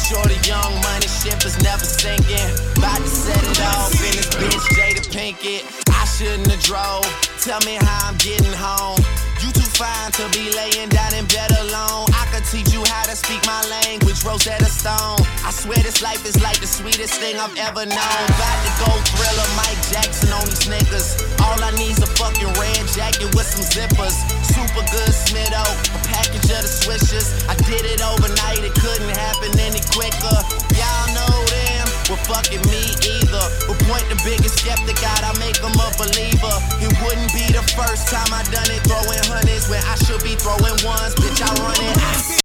Shorty young, money ship is never sinking. About to set it off in this bitch, Jada Pinkett. I shouldn't have drove. Tell me how I'm getting home. You too fine to be laying down in bed alone. I could teach you how to speak my language, Rosetta Stone. I swear this life is like the sweetest thing I've ever known. About to go Thriller, Mike Jackson on these niggas. All I need's a fucking red jacket with some zippers. Super good Smitto, a package of the swishers. I did it overnight, it couldn't happen any quicker. Y'all know them, well fucking me either. But point the biggest skeptic out, I make him a believer. It wouldn't be the first time I done it, throwing hundreds when I should be throwing ones. Bitch, I run it.